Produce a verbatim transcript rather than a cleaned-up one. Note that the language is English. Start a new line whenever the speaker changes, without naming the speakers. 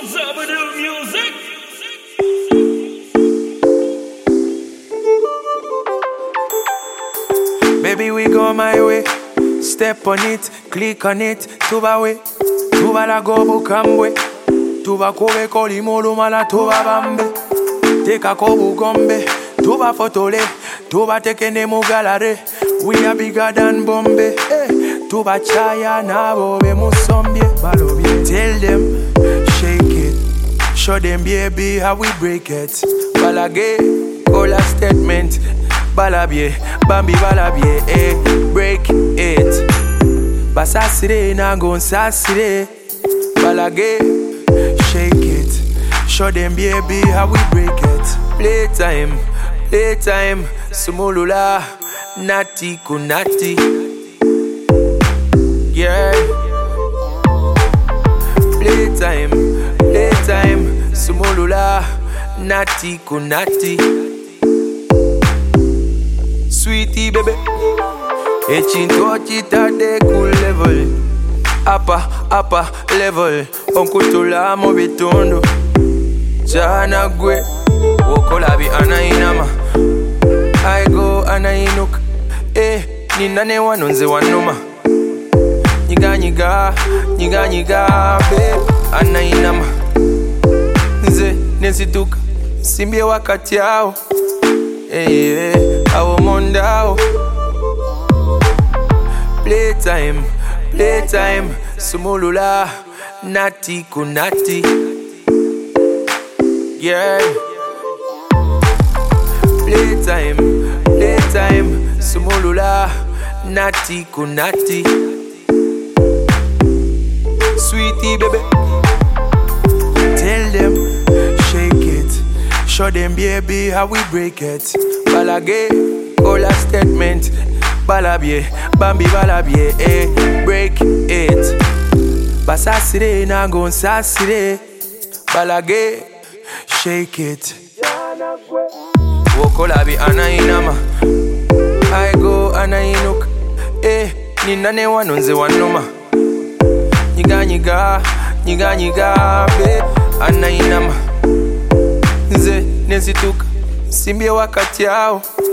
Zabadoo music.
Baby, we go my way. Step on it, click on it. Tuba we, tuba la go bukambwe. Tuba kobe koli molu mala tuba bambe. Teka kobu gombe, tuba fotole. Tuba tekene mugalare. We are bigger than Bombay. Hey. Tuba chaya na bobe musombie balobie. Tell them, shake it. Show them baby how we break it. Balage, all a statement. Balabie, Bambi balabie, eh, break it. Basasire na gon sasire. Balage, shake it. Show them baby how we break it. Playtime, playtime. Sumulula, nati kunati. Yeah. Playtime, playtime. Sumulula, nati kunati. Sweetie baby, echinto chita de cool level. Upper, upper level. Onkutula mo bitondo. Jana gwe, wokolabi anainama. I go anainuk. Eh, ninane wanonze wanoma. Nyiga nyiga, nyiga nyiga, babe, anainama. Nze, nesituka, simbie wakati yao. Eh, yeah, awo mondao. Playtime, playtime. Sumulula, nati kunati. Yeah. Playtime, playtime. Sumulula, nati kunati. Sweetie baby, tell them, shake it. Show them baby how we break it. Balage, all a statement. Balabie, Bambi balabie, eh, break it. Basasire na gon sasire. Balage, shake it. Wokolabi anainama. I go anainuk. Eh, ninane wanonze wanoma. Nyiga nyiga, nyiga nyiga, babe, anainama. Nze, nesituka, simbie wakati yao.